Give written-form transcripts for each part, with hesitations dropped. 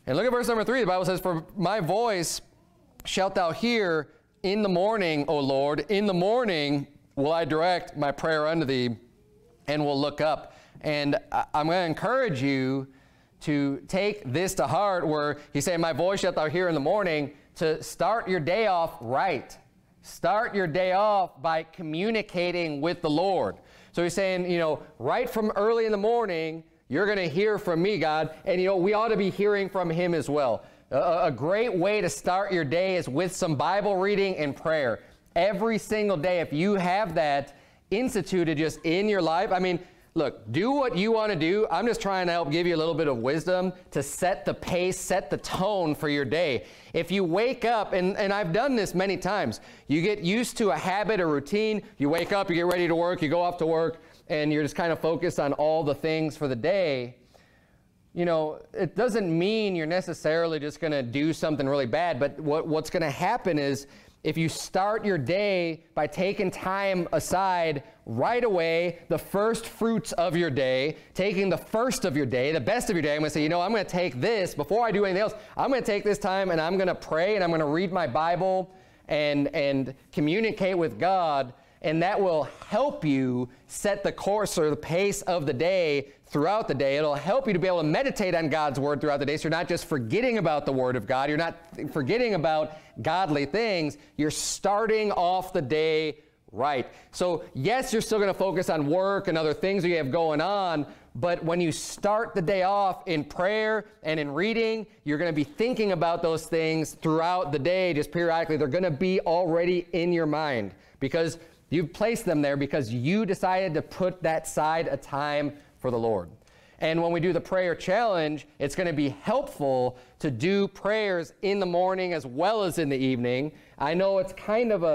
And look at verse number 3. The Bible says, "For my voice shalt thou hear in the morning, O Lord. In the morning will I direct my prayer unto thee, and will look up." And I'm going to encourage you to take this to heart, where he's saying, "My voice shalt thou hear in the morning," to start your day off right. Start your day off by communicating with the Lord. So he's saying, you know, right from early in the morning, you're going to hear from me, God. And, you know, we ought to be hearing from him as well. A great way to start your day is with some Bible reading and prayer. Every single day, if you have that instituted just in your life, I mean, look, do what you want to do. I'm just trying to help give you a little bit of wisdom to set the pace, set the tone for your day. If you wake up, and I've done this many times, you get used to a habit, a routine. You wake up, you get ready to work, you go off to work, and you're just kind of focused on all the things for the day. You know, it doesn't mean you're necessarily just going to do something really bad, but what's going to happen is, if you start your day by taking time aside right away, the first fruits of your day, taking the first of your day, the best of your day, I'm going to say, you know, I'm going to take this, before I do anything else, I'm going to take this time and I'm going to pray and I'm going to read my Bible and communicate with God, and that will help you set the course or the pace of the day throughout the day. It'll help you to be able to meditate on God's word throughout the day, so you're not just forgetting about the word of God. You're not forgetting about godly things. You're starting off the day right. So yes, you're still going to focus on work and other things that you have going on, but when you start the day off in prayer and in reading, you're going to be thinking about those things throughout the day, just periodically. They're going to be already in your mind because you've placed them there because you decided to put that side a time for the Lord. And when we do the prayer challenge, it's going to be helpful to do prayers in the morning as well as in the evening. I know it's kind of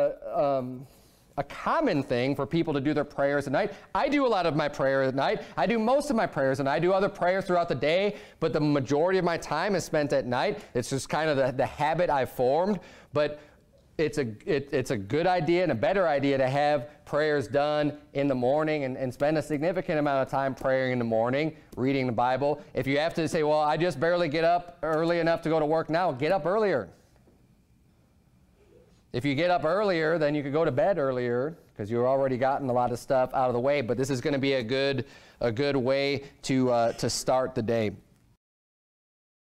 a common thing for people to do their prayers at night. I do a lot of my prayers at night. I do most of my prayers, and I do other prayers throughout the day, but the majority of my time is spent at night. It's just kind of the habit I've formed. But it's a good idea and a better idea to have prayers done in the morning and spend a significant amount of time praying in the morning, reading the Bible. If you have to say, well, I just barely get up early enough to go to work now, get up earlier. If you get up earlier, then you could go to bed earlier because you've already gotten a lot of stuff out of the way. But this is going to be a good way to start the day.